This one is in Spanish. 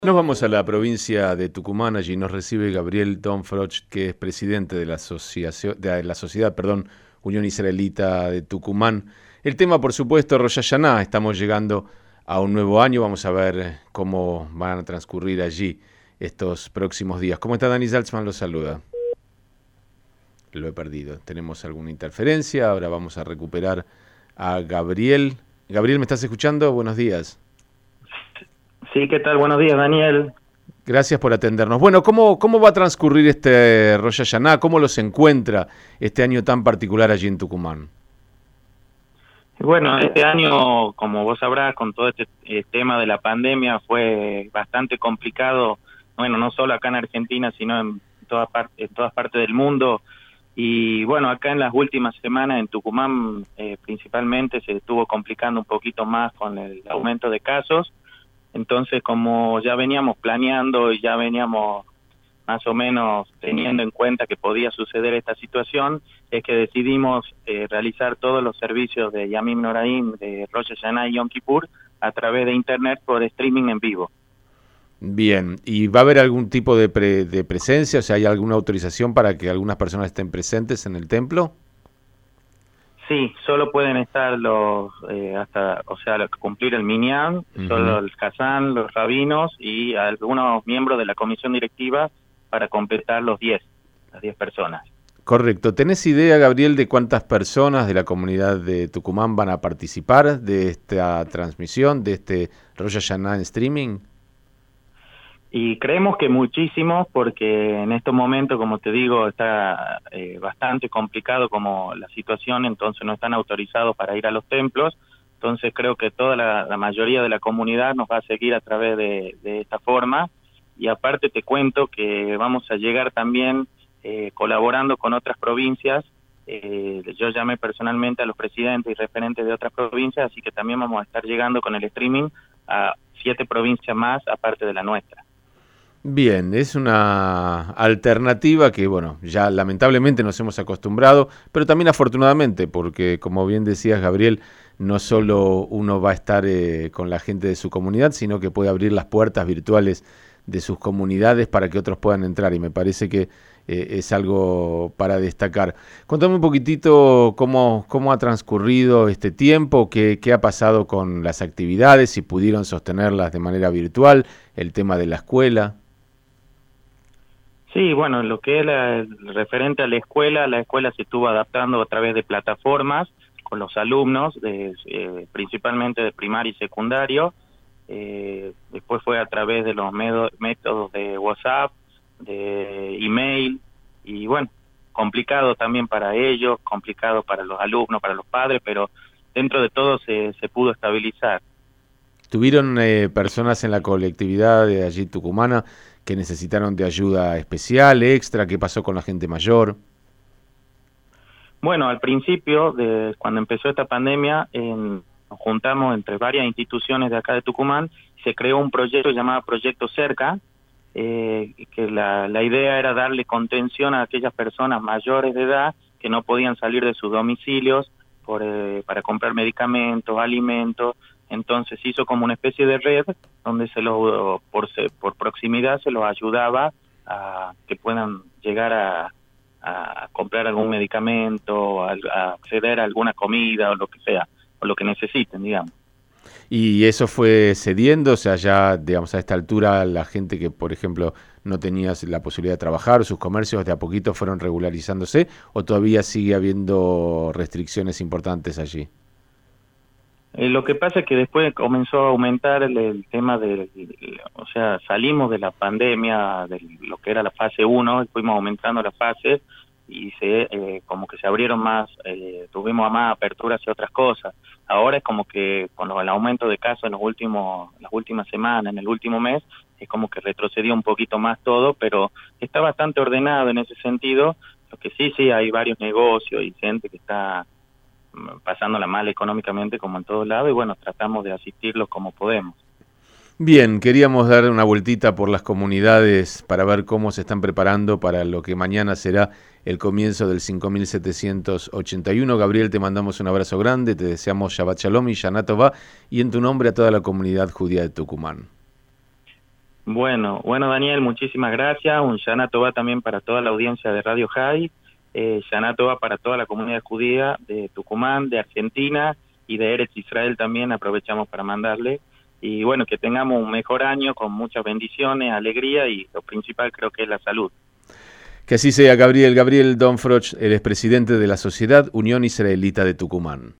Nos vamos a la provincia de Tucumán, allí nos recibe Gabriel Donfroch, que es presidente de la sociedad, Unión Israelita de Tucumán. El tema, por supuesto, Rosh Hashanah. Estamos llegando a un nuevo año, vamos a ver cómo van a transcurrir allí estos próximos días. ¿Cómo está? Dani Salzman lo saluda. Lo he perdido, tenemos alguna interferencia, ahora vamos a recuperar a Gabriel. Gabriel, ¿me estás escuchando? Buenos días. Sí, ¿qué tal? Buenos días, Daniel. Gracias por atendernos. Bueno, ¿cómo va a transcurrir este Rosh Hashanah? ¿Cómo los encuentra este año tan particular allí en Tucumán? Bueno, este año, como vos sabrás, con todo este tema de la pandemia fue bastante complicado, bueno, no solo acá en Argentina, sino en todas partes del mundo. Y bueno, acá en las últimas semanas en Tucumán principalmente se estuvo complicando un poquito más con el aumento de casos. Entonces, como ya veníamos planeando y ya veníamos más o menos teniendo en cuenta que podía suceder esta situación, es que decidimos realizar todos los servicios de Yamim Noraim, de Rosh Hashanah y Yom Kippur, a través de Internet por streaming en vivo. Bien, ¿y va a haber algún tipo de presencia? O sea, ¿hay alguna autorización para que algunas personas estén presentes en el templo? Sí, solo pueden estar cumplir el minyan, solo el Hazán, los rabinos y algunos miembros de la comisión directiva para completar las 10 personas. Correcto. ¿Tenés idea, Gabriel, de cuántas personas de la comunidad de Tucumán van a participar de esta transmisión, de este Rosh Hashanah en streaming? Y creemos que muchísimo, porque en estos momentos, como te digo, está bastante complicado como la situación, entonces no están autorizados para ir a los templos. Entonces creo que toda la mayoría de la comunidad nos va a seguir a través de esta forma. Y aparte te cuento que vamos a llegar también colaborando con otras provincias. Yo llamé personalmente a los presidentes y referentes de otras provincias, así que también vamos a estar llegando con el streaming a 7 provincias más, aparte de la nuestra. Bien, es una alternativa que, bueno, ya lamentablemente nos hemos acostumbrado, pero también afortunadamente, porque como bien decías, Gabriel, no solo uno va a estar con la gente de su comunidad, sino que puede abrir las puertas virtuales de sus comunidades para que otros puedan entrar, y me parece que es algo para destacar. Contame un poquitito cómo ha transcurrido este tiempo, qué ha pasado con las actividades, si pudieron sostenerlas de manera virtual, el tema de la escuela. Sí, bueno, lo que es el referente a la escuela se estuvo adaptando a través de plataformas con los alumnos, principalmente de primario y secundario. Después fue a través de los métodos de WhatsApp, de email, y bueno, complicado también para ellos, complicado para los alumnos, para los padres, pero dentro de todo se pudo estabilizar. ¿Tuvieron personas en la colectividad de allí tucumana que necesitaron de ayuda especial, extra? ¿Qué pasó con la gente mayor? Bueno, al principio, cuando empezó esta pandemia, nos juntamos entre varias instituciones de acá de Tucumán, se creó un proyecto llamado Proyecto Cerca, que la idea era darle contención a aquellas personas mayores de edad que no podían salir de sus domicilios para comprar medicamentos, alimentos. Entonces se hizo como una especie de red donde por proximidad se los ayudaba a que puedan llegar a comprar algún medicamento, a acceder a alguna comida o lo que sea, o lo que necesiten, digamos. ¿Y eso fue cediendo? O sea, ya, digamos, a esta altura la gente que, por ejemplo, no tenía la posibilidad de trabajar, sus comercios de a poquito fueron regularizándose, ¿o todavía sigue habiendo restricciones importantes allí? Lo que pasa es que después comenzó a aumentar el tema o sea, salimos de la pandemia, de lo que era la fase 1, y fuimos aumentando las fases, y como que se abrieron más, tuvimos más apertura hacia otras cosas. Ahora es como que con el aumento de casos en las últimas semanas, en el último mes, es como que retrocedió un poquito más todo, pero está bastante ordenado en ese sentido. Lo que sí, hay varios negocios y gente que está pasándola mal económicamente como en todos lados, y bueno, tratamos de asistirlos como podemos. Bien, queríamos dar una vueltita por las comunidades para ver cómo se están preparando para lo que mañana será el comienzo del 5781. Gabriel, te mandamos un abrazo grande, te deseamos Shabbat Shalom y Shana Tová, y en tu nombre a toda la comunidad judía de Tucumán. Bueno, Daniel, muchísimas gracias. Un Shana Tova también para toda la audiencia de Radio High. Shana Tova para toda la comunidad judía de Tucumán, de Argentina y de Eretz Israel también. Aprovechamos para mandarle. Y bueno, que tengamos un mejor año con muchas bendiciones, alegría y lo principal creo que es la salud. Que así sea, Gabriel. Gabriel Donfroch, el expresidente de la Sociedad Unión Israelita de Tucumán.